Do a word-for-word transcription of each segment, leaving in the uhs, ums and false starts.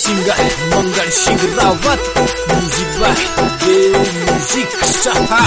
Singer Mangal Singh Rawat, music by Dev music Saha.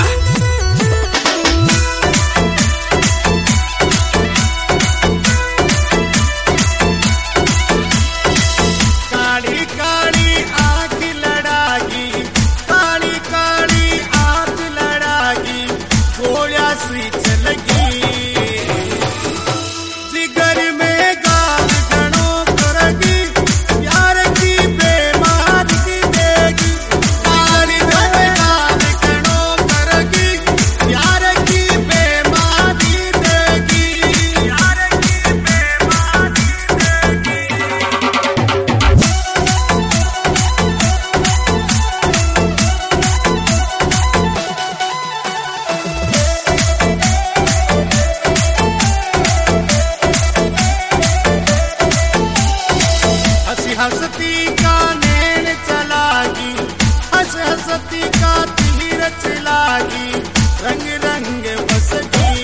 हंसती का नैन चलागी, हंस हंसती का तीर चलागी, रंग रंग बसगी,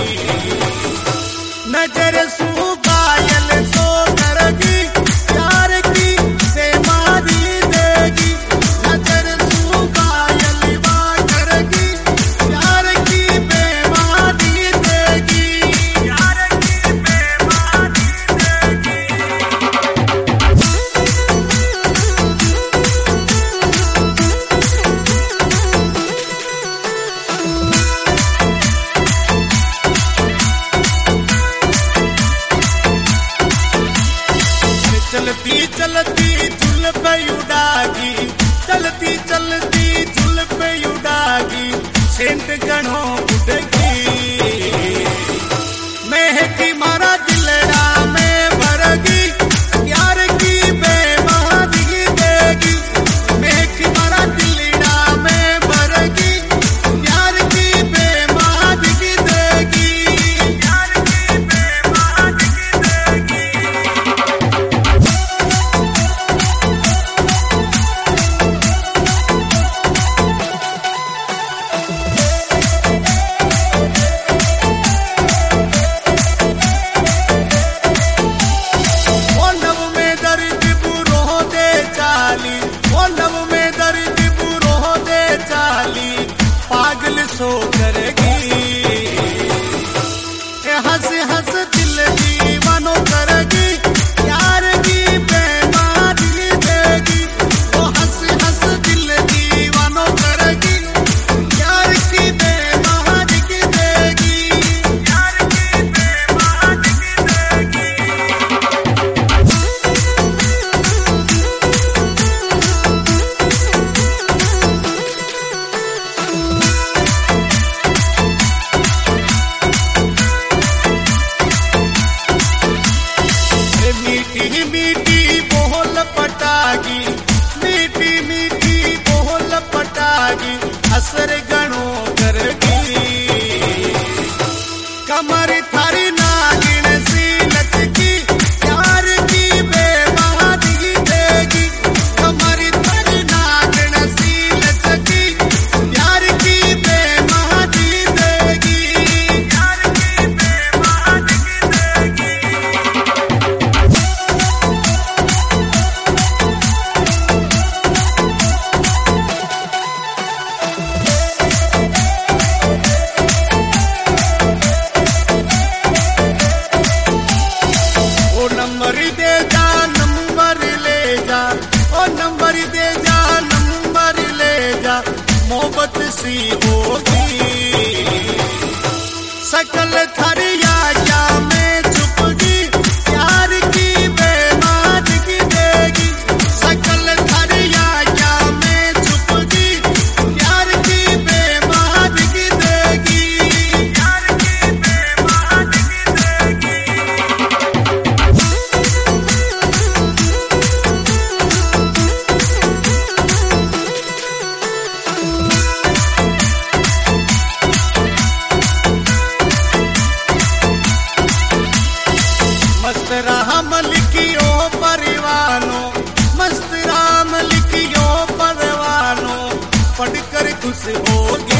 नजर सू गायल सो करगी, प्यार की से मारी देगी, नजर सू गायल वा करगी, प्यार की बेमारी देगी, प्यार की बेमारी देगी। चलती चलती झुल पे उड़ागी, चलती चलती झुल पे उड़ागी, सेंट गणों उड़गी, महकी मारा दिलड़ा में भरगी, प्यार की बेमारी देगी, महकी मारा दिलड़ा में भरगी, प्यार की बेमारी देगी, प्यार की बेमारी देगी। पागल सो करेगी, हंस हंस दिल दीवानो करेगी, प्यार की बेमारी देगी, वो हंस हंस दिल दीवानो करेगी, प्यार की बेमारी देगी, प्यार की बेमारी देगी। मीठी मीठी बोल पटागी, मीठी मीठी बोल पटागी, असर गणों करगी, कमर थारी नागिन सी लचकी, प्यार की बेमारी देगी, कमर थारी नागिन सी लचकी, प्यार की बेमारी देगी, प्यार की बेमारी देगी। नंबर दे जा नंबर ले जा, ओ नंबर दे जा नंबर ले जा, मोहब्बत सी होगी, सकल थरिया क्या में छुपगी, प्यार की बेमारी देगी, सकल थरिया क्या में छुपगी, प्यार की बेमारी देगी, प्यार की बेमारी देगी। मस्त राम लिखियो परवानो, मस्त राम लिखियो परवानो, पढ़कर खुश होगी।